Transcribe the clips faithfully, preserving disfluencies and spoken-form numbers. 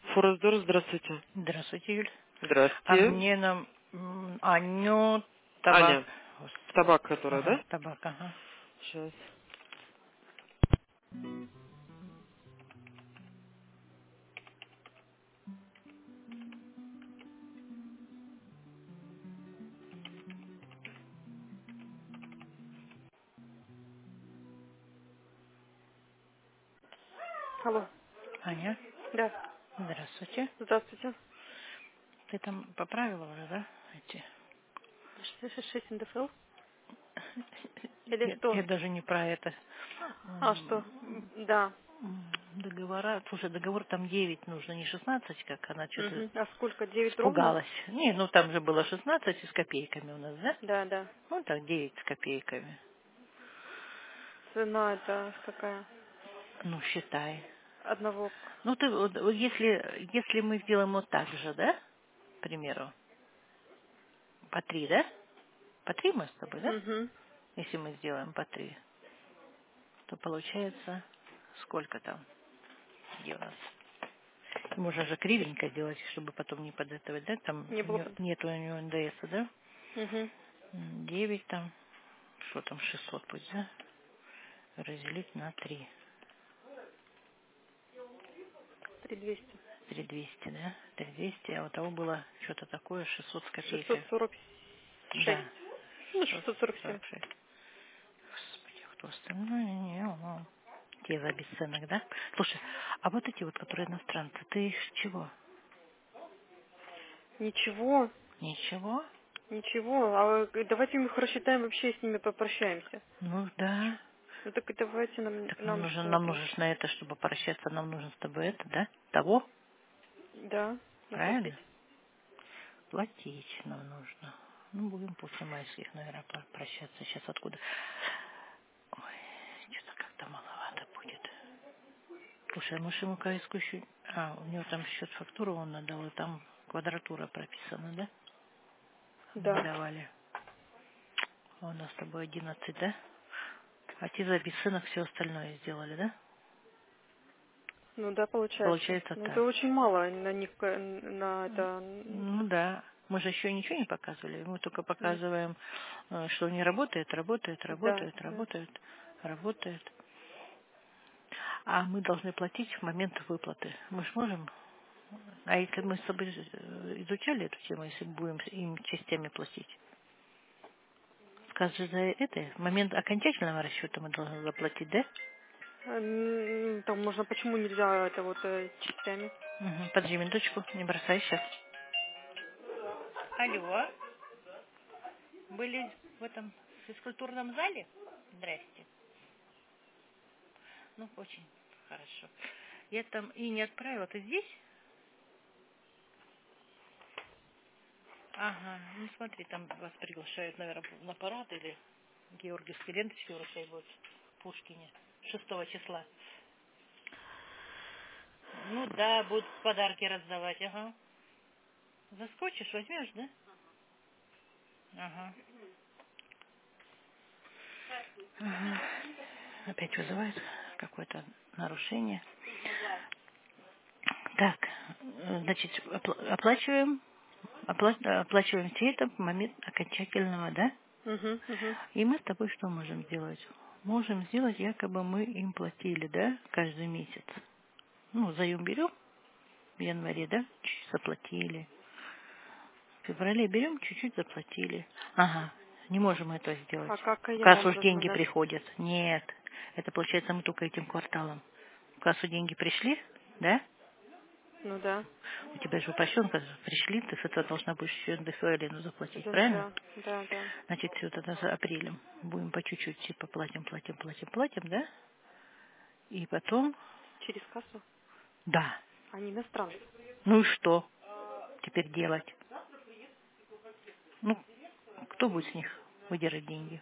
Форсдор, здравствуйте. Здравствуйте, Юль. А Здравствуйте. мне нам м, Аню табак. Аня, Господи. табак, которая, Ага, да? табак, ага. Сейчас. Алло, Аня, да, здравствуйте. здравствуйте. Ты там поправила уже, да? Эти? шестьдесят шесть эн дэ эф эл? Или Я, что? я даже не про это. А, что? М, М, Да. м, Договора. Слушай, договор там девять нужно, не шестнадцать, как она что-то Мгм. А сколько? Девять ровно? испугалась. Не, ну там же было шестнадцать и с копейками у нас, да? Да, да. Ну так, девять с копейками. Цена это какая? Ну, считай. Одного. Ну, ты, вот, вот если, если мы сделаем вот так же, да, к примеру, по три, да? По три мы с тобой, да? Угу. Если мы сделаем по три, то получается сколько там? Где у нас? Можно же кривенько делать, чтобы потом не подготовить, да? Там Не у было нее, бы. нет у нее эн дэ эса, да? Угу. М, девять там, что там, шестьсот пусть, да? Разделить на три. Три двести. три двести, да? три двести, а у того было что-то такое, шестьсот с Шестьсот копейкой. сорок шесть. Да, Ну, шестьсот шестьсот сорок семь. сорок шесть. Господи, кто остальное? Не, о, те за бесценок, да? Слушай, а вот эти вот, которые иностранцы, ты их чего? Ничего. Ничего? Ничего. А э, давайте мы их рассчитаем, вообще с ними попрощаемся. Ну да. Ну так и давайте нам, Так нам нам нужно, что нам это? нужно ж на это, чтобы прощаться, нам нужно с тобой это, да? Того? Да, заплатить. Правильно? Платить нам нужно. Ну, будем после майских, наверное, про- прощаться. Сейчас откуда? Ой, что-то как-то маловато будет. Слушай, а мы же ему КСК еще... А, у него там счет фактуру он надал, и там квадратура прописана, да? Мы Да. давали. А у нас с тобой одиннадцать, да? А те за бесценок все остальное сделали, да? Ну да, получается. Получается Ну это так. очень мало на них, э, на это... Ну да. Мы же еще ничего не показывали. Мы только м, показываем, э, что не работает, работает, Да, работает, да. работает, работает. А мы должны платить в момент выплаты. Мы же можем... А если мы с тобой э, изучали эту тему, если будем им частями платить? Скажешь, за это в момент окончательного расчета мы должны заплатить, да? М, Там можно, почему нельзя это вот э, частями? Угу. Подожди минуточку, не бросай сейчас. Алло, были в этом физкультурном зале? Здрасте. Ну, очень хорошо. Я там и не отправила. Ты здесь? Ага. Ну, смотри, там вас приглашают, наверное, на парад или георгиевские ленточки вручать будут в Пушкине. Шестого числа. Ну да, будут подарки раздавать, ага. Заскочишь, возьмешь, да? Ага. Ага. Опять вызывает какое-то нарушение. Так, э, значит, опла- оплачиваем, опла- оплачиваем все это в момент окончательного, да? Угу, угу. И мы с тобой что можем сделать? Можем сделать, якобы мы им платили, да, каждый месяц. Ну, заем берем в январе, да, чуть заплатили. В феврале берем, чуть-чуть заплатили. Ага, не можем этого сделать. А как В я кассу вам уж должна деньги дать? приходят. Нет, это получается мы только этим кварталом. В кассу деньги пришли, да? Ну да, У тебя же упрощенка пришли, ты с этого должна будешь еще эн дэ эф Элину заплатить, да, правильно? да, да, да. Значит, все тогда за апрелем. Будем по чуть-чуть типа платим, платим, платим, платим, да? И потом, Через кассу? да. Они иностранцы. Ну и что теперь делать? Ну, кто будет с них выдирать деньги?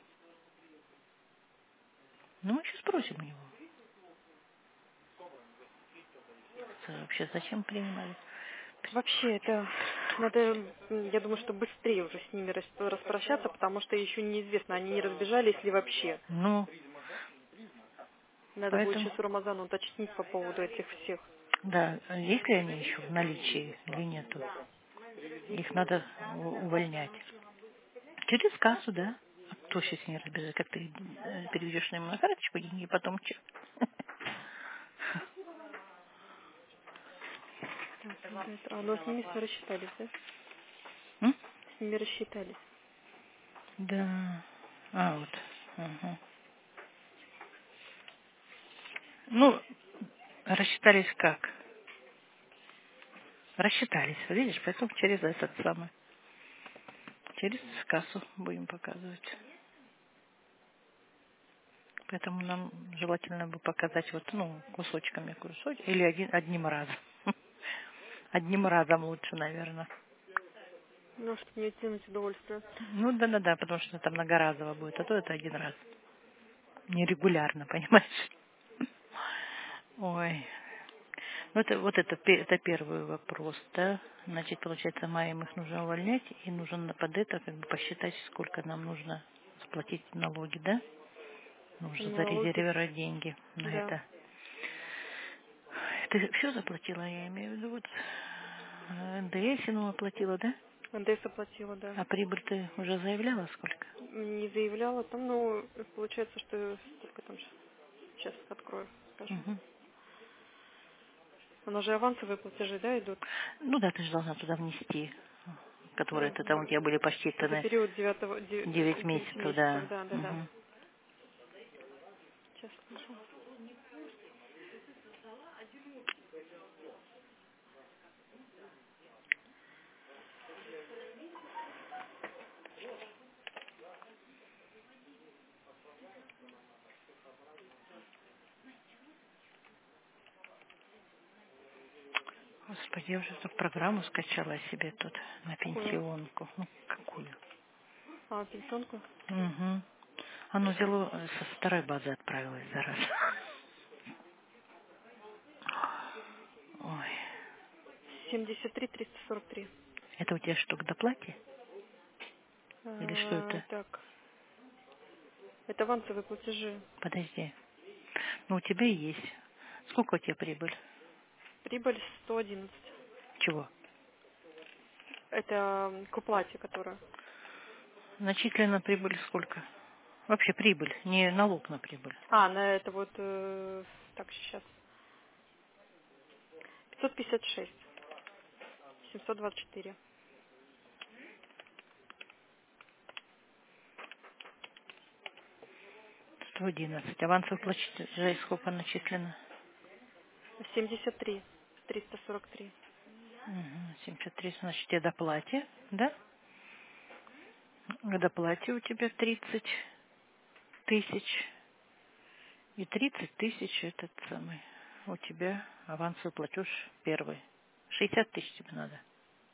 Ну, мы сейчас спросим у него. Ц- Вообще, зачем принимали? Вообще, это надо, м, я думаю, что быстрее уже с ними рас- распрощаться, потому что еще неизвестно, они не разбежались ли вообще. Ну, Надо будет поэтому... сейчас у Рамазана уточнить по поводу этих всех. Да, есть ли они еще в наличии или нету? Их надо у- увольнять. Через кассу, да. А кто сейчас не разбежит, как ты э, переведешь ему на карточку деньги, и потом что? Так, ну, это- а, ну, с ними рассчитались, да? М? С ними рассчитались. Да. А, вот. Ага. Ну, рассчитались как? Рассчитались, видишь, поэтому через этот самый, через кассу будем показывать. Поэтому нам желательно бы показать вот, ну, кусочками кусочек, или один, одним разом. Одним разом лучше, наверное. Ну, чтобы не оттянуть удовольствие. Ну, да-да-да, потому что это многоразово будет, а то это один раз. Нерегулярно, понимаешь? Ой. Ну, это, вот это, пе- это первый вопрос, да? Значит, получается, маем их нужно увольнять, и нужно под это как бы посчитать, сколько нам нужно заплатить налоги, да? Нужно Налоги, зарезервировать деньги на да. это. Ты все заплатила, я имею в виду, вот э, эн дэ эс ему оплатила, да? эн дэ эс оплатила, да. А прибыль ты уже заявляла сколько? Не заявляла там, но получается, что сколько там сейчас открою, скажем. Угу. Она же авансовые платежи, да, идут? Ну да, ты же должна туда внести, которые ты там у Ага. тебя были За посчитаны период девятого, де- девять девяти месяцев, месяцев, да. да, да, да. Угу. Сейчас скажу. Господи, я уже эту программу скачала себе тут на Какую? пенсионку. Ну, какую? А, пенсионку? Угу. Оно взяло, э, со второй базы отправилось, зараза. Ой. семьдесят три триста сорок три. Это у тебя что, к доплате? Или что А, это? так, это авансовые платежи. Подожди. Ну, у тебя есть. Сколько у тебя прибыль? Прибыль сто одиннадцать. Чего? Это м, к уплате, которая. Начислена прибыль сколько? Вообще прибыль, не налог на прибыль. А, на это вот, э, так, сейчас. пятьсот пятьдесят шесть. семьсот двадцать четыре. сто одиннадцать. Авансовых платежей сколько начислено? семьдесят три триста сорок три. Угу. семьдесят три, значит, тебе доплате, да? К доплате у тебя тридцать тысяч. И тридцать тысяч этот самый. У тебя авансовый платеж первый. шестьдесят тысяч тебе надо.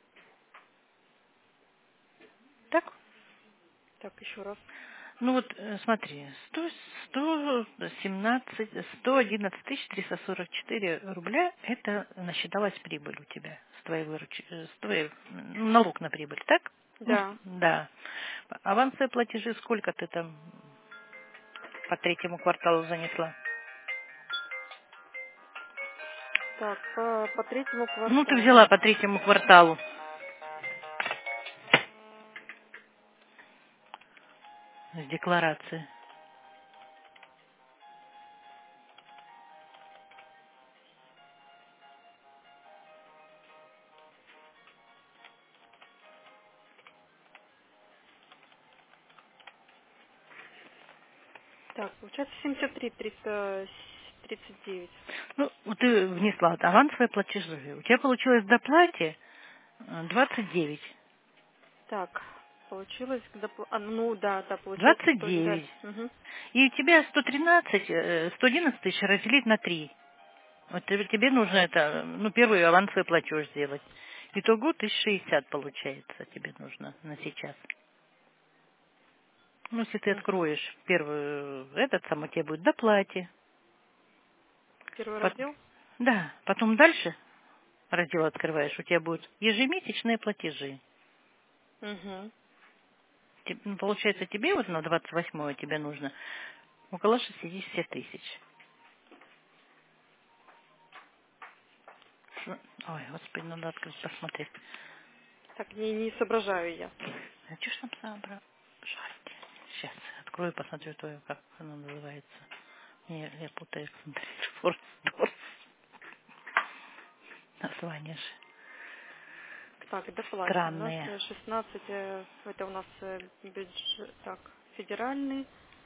Так? Так, еще раз. Ну вот, э, смотри, сто, сто семнадцать, сто одиннадцать тысяч триста сорок четыре рубля это насчиталась прибыль у тебя с твоей выручки, э, с твоей, ну, налог на прибыль, так? Ну, Да. да. Авансовые платежи сколько ты там по третьему кварталу занесла? Так, по, по третьему Ну, ты взяла кварталу. по третьему кварталу с декларации. Так, получается семьдесят три триста тридцать девять. Ну, вот ты внесла вот авансовые платежи. У тебя получилось в доплате э, двадцать девять. Так, получилось, когда... пл- А, ну да, да, получается двадцать сто, да. девять. Угу. И у тебя сто тринадцать, э, сто одиннадцать тысяч разделить на три. Вот тебе тебе нужно это, ну, первый авансовый платеж сделать. Итого тысяча шестьдесят получается тебе нужно на сейчас. Ну, если ты Угу. откроешь первый этот самый, у тебя будет доплате. Первый Пот- раздел? Да, потом дальше раздел открываешь, у тебя будут ежемесячные платежи. Угу. Те- ну, Получается, тебе вот на двадцать восьмое тебе нужно. Около шестидесяти тысяч. Ой, господи, надо открыть, посмотреть. Так, не, не соображаю я. А что ж там собрать? Сейчас открою, посмотрю твою, как она называется. Не, я путаю, смотри, Форстдорф. Название же Так, доплатим. У нас странные. э, шестнадцать, э, это у нас э, бюджет, так, федеральный.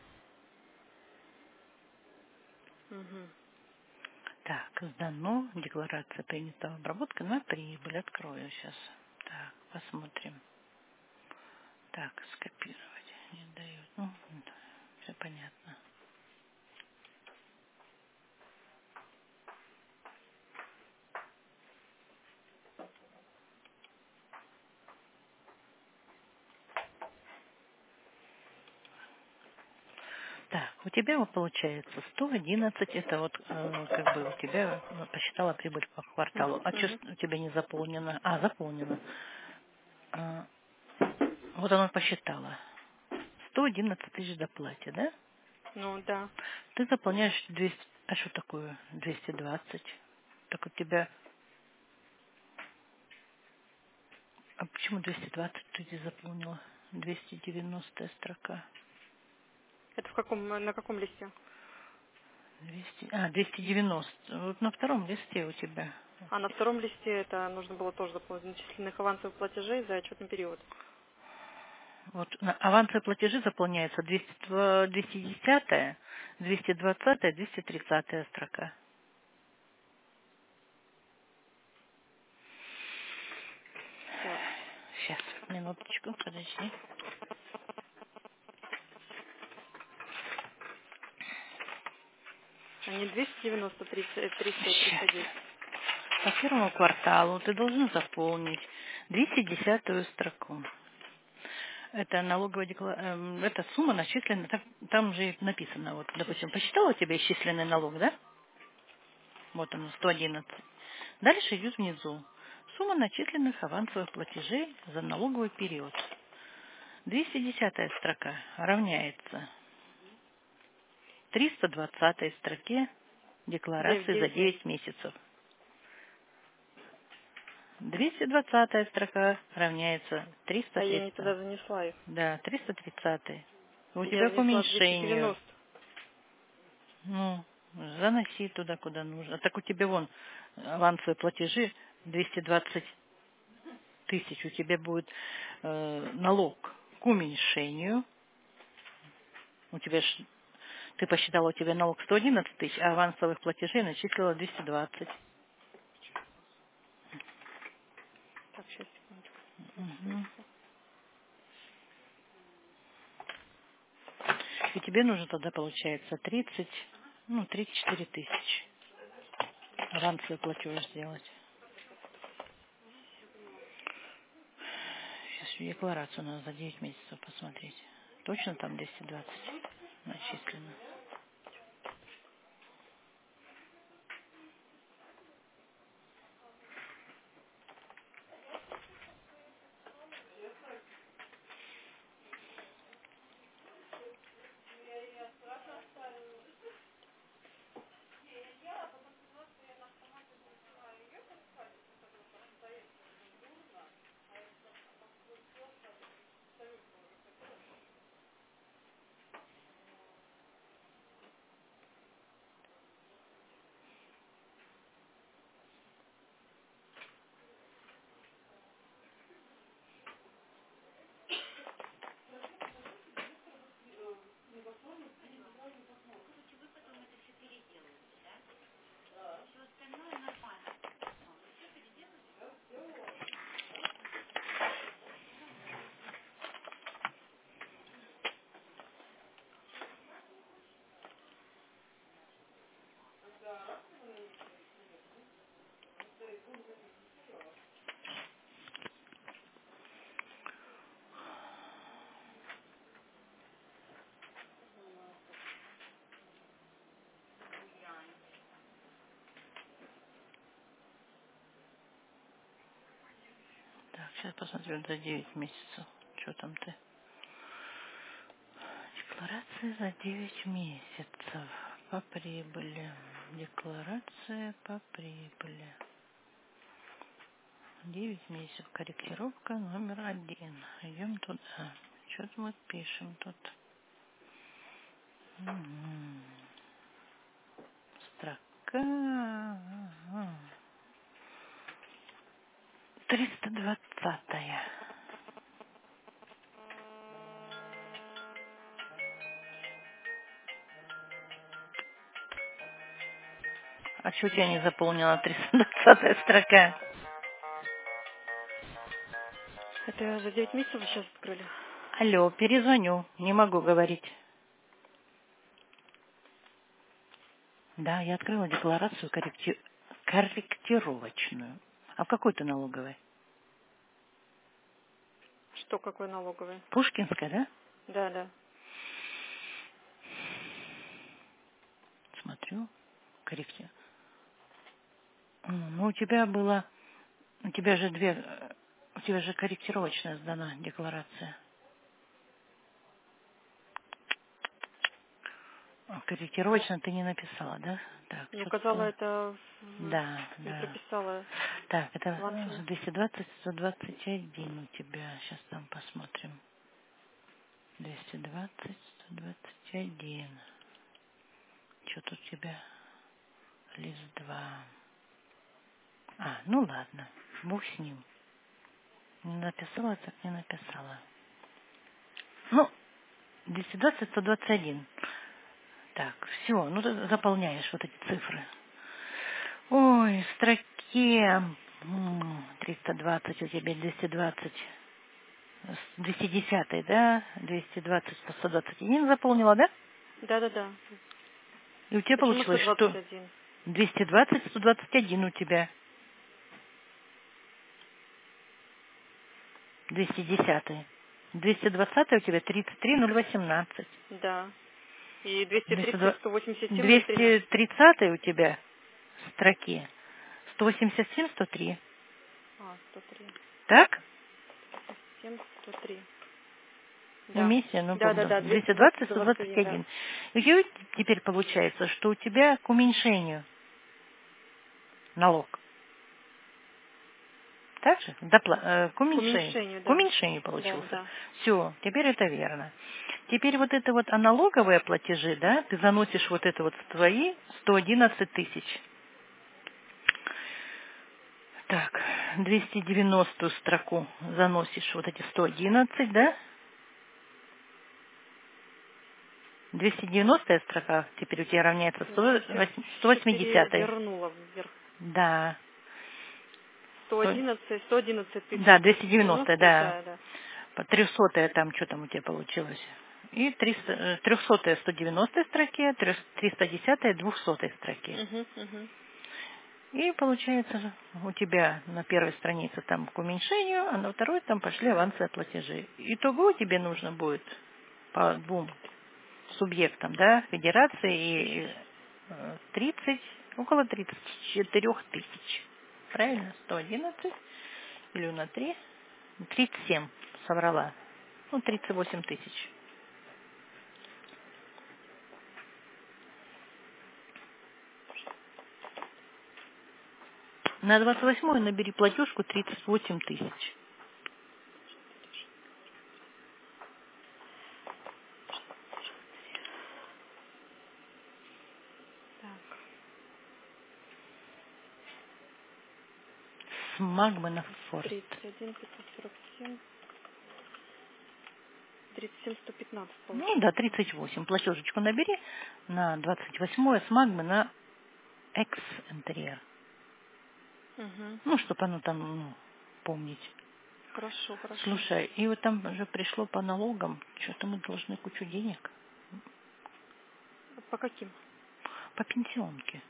Мгм. Так, сдано, декларация принята, обработка на прибыль. Открою сейчас. Так, посмотрим. Так, скопировать. Не дают. Ну, все понятно. Так, у тебя вот получается сто одиннадцать, это вот э, как бы у тебя ну, посчитала прибыль по кварталу. Мгм, А что мгм. у тебя не заполнено? А, заполнено. А, вот оно посчитала. сто одиннадцать тысяч доплате, да? Ну, да. Ты заполняешь двести. А что такое двести двадцать? Так у тебя. А почему двести двадцать ты здесь заполнила? двести девяностая строка. Это в каком, на каком листе? двести, а, двести девяносто. Вот на втором листе у тебя. А на втором листе это нужно было тоже заполнить начисленных авансовых платежей за отчетный период. Вот на авансовые платежи заполняются двести, два- двести десятая, двести двадцатая, двести тридцатая строка. Так. Сейчас, минуточку, подожди. А не двести девяносто, тридцать, триста и Сейчас. триста десять. По первому кварталу ты должен заполнить двести десятую строку. Это налоговая декларация, эта сумма начислена, так- там же и написано, вот, допустим, посчитала у тебя исчисленный налог, да? Вот он, сто одиннадцать. Дальше идет внизу. Сумма начисленных авансовых платежей за налоговый период. двести десятая строка равняется триста двадцатой строке Где, декларации где, за где? девять месяцев. двести двадцатая строка равняется триста А я не тридцать. туда занесла их. Да, триста тридцать. У Я тебя по внесла двести уменьшению. девяносто. Ну, заноси туда, куда нужно. Так у тебя вон авансовые платежи двести двадцать тысяч. У тебя будет э, налог к уменьшению. У тебя ж, ты посчитала, у тебя налог сто одиннадцать тысяч, а авансовых платежей начислила двести двадцать. Так, сейчас, секундочку. Мгм. И тебе нужно тогда, получается, тридцать, ну, тридцать четыре тысячи авансовый платеж сделать. Сейчас декларацию надо за девять месяцев посмотреть. Точно там двести двадцать начислено? Так, сейчас посмотрю за девять месяцев. Что там ты? Декларация за девять месяцев. По прибыли. Декларация по прибыли. Девять месяцев. Корректировка номер один. Идем туда. Что-то мы пишем тут. М. Строка. Триста двадцатая. А что у тебя не заполнила триста двадцатая строка? Это за девять месяцев вы сейчас открыли? Алло, перезвоню. Не могу говорить. Да, я открыла декларацию корректи- корректировочную. А в какой ты налоговой? Что, какой налоговый? Пушкинская, да? Да, да. Смотрю. Корректи... М, Ну, у тебя было... У тебя же две... э, У тебя же корректировочная сдана декларация. А корректировочно ты не написала, да? Так, Не указала что-то... это, в- Да, не да. прописала Так, это в Анфине. э, двести двадцать сто двадцать один у тебя. Сейчас там посмотрим. двести двадцать сто двадцать один. Что тут у тебя? Лист два. А, ну ладно. Бог с ним. Не написала, так не написала. Ну, двести двадцать сто двадцать один. Так, все, ну ты заполняешь вот эти цифры. Ой, в строке м, триста двадцать у тебя двести двадцать. двести десять, да? двести двадцать сто двадцать один заполнила, да? Да, да, да. И у тебя Почему сто получилось, двадцать что один? двести двадцать сто двадцать один у тебя. двести десять. двести двадцать у тебя тридцать три ноль восемнадцать. Да. И двести двести тридцать два- сто восемьдесят семь ноль двести тринадцать. тридцать у тебя в строке. сто восемьдесят семь сто три. А, сто три. Так? семь сто три. Да. Вместе, ну, Да, да, помню. да, двести двести двадцать двадцать сто сто двадцать двадцать один, да. один. И у тебя теперь получается, что у тебя к уменьшению налог. Так же? Допла- э, к К уменьшению. уменьшению, К да. уменьшению Да, получился. да. Все, теперь это верно. Теперь вот это вот аналоговые платежи, да, ты заносишь вот это вот в твои сто одиннадцать тысяч. Так, двести девяностую строку заносишь вот эти сто одиннадцать, да? двести девяностая строка теперь у тебя равняется сто четыре восьмидесятой. вернула вверх. Да. сто одиннадцать, сто одиннадцать тысяч Да, двести двести девяностая, девяносто, да. да, да. По трехсотая там, что там у тебя получилось? И триста, э, трехсотая сто девяностой строке, триста десятая двухсотой строке. Угу, угу. И получается у тебя на первой странице там к уменьшению, а на второй там пошли авансы от платежей. Итого тебе нужно будет по двум субъектам, да, федерации и э, тридцать, около тридцати четырёх тысяч. Правильно? сто одиннадцать делю на три, тридцать семь соврала. Ну, тридцать восемь тысяч. На двадцать восьмое набери платежку тридцать восемь тысяч. Так, С Магмы на Форст. тридцать один, пятьсот сорок семь, тридцать семь, сто пятнадцать Ну да, получается. тридцать восемь. Платежечку набери на двадцать восьмое с Магмы на экс-интерьер. Угу. Ну, чтобы оно там, ну, помнить. Хорошо, хорошо. Слушай, и вот там же пришло по налогам, что-то мы должны кучу денег По каким? по пенсионке.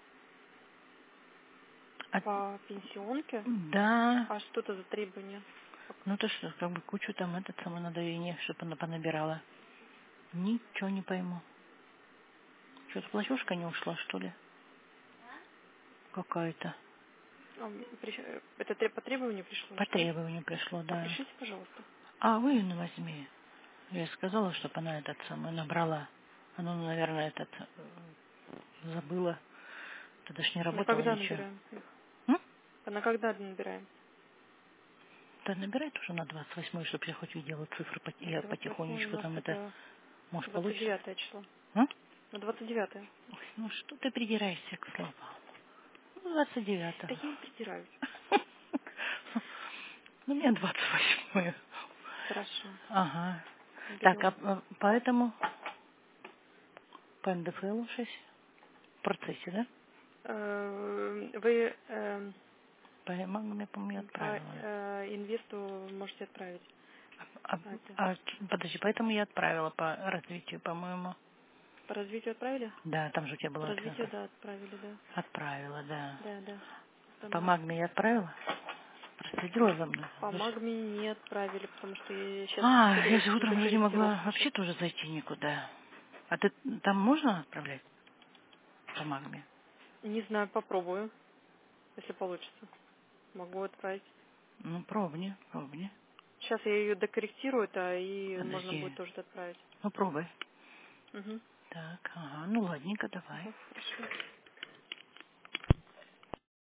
А- По пенсионке? да, А что это за требования? ну то что, как бы кучу там этот самое надо ей, чтобы она понабирала. Ничего не пойму. Что-то платежка не ушла, что ли? Какая-то. А, приш- э, Это тре- по требованию пришло, По что ли? требованию пришло, А да. пришлите, пожалуйста. А вы ну возьми. Я сказала, чтобы она этот самый набрала. Она, наверное, этот э, забыла. Тогда ж не На работала когда ничего. набираем их? М? А на когда набираем? Да набирай тоже на двадцать восьмое, чтобы я хоть видела цифры. пот- Я двадцать восьмое у потихонечку нас там это... это Может, двадцать получится? девятое число. А? На двадцать девятое. Ой, ну что ты придираешься к словам? Ну, двадцать Да девятого. я не придираюсь. Ну, у меня двадцать восьмое. Хорошо. Ага. Так, а Берем. а, поэтому по эн дэ эф эл шесть в процессе, да? Э, Вы э, По ЭМАГам я, по-моему, по отправила. э, инвесту можете отправить. А, А это а, ч- подожди, поэтому я отправила по развитию, по-моему. по развитию отправили? Да, там же у тебя По было развитию, это. да, отправили, да. Отправила, да. Да, да. По Там магме я отправила? Проследила за мной? по Вы ж- магме не отправили, потому что я сейчас А, я же утром уже не могла докорректировка вообще сейчас. тоже зайти никуда. А ты там можно отправлять по магме? Не знаю, попробую, если получится. Могу отправить. Ну, пробни, пробни. Сейчас я ее докорректирую, да, и можно Подожди. будет тоже отправить. Ну, пробуй. Угу. Так, ага, ну ладненько, давай. Ага, хорошо.